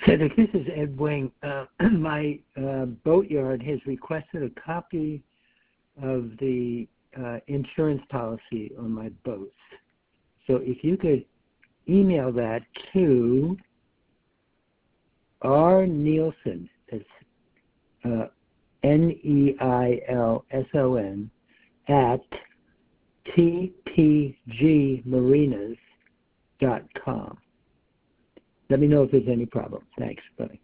Cedric, this is Ed Wing. My boatyard has requested a copy of the insurance policy on my boats. So if you could email that to R. Nielsen, that's Neilson, at tpgmarinas.com. Let me know if there's any problem. Thanks. Bye.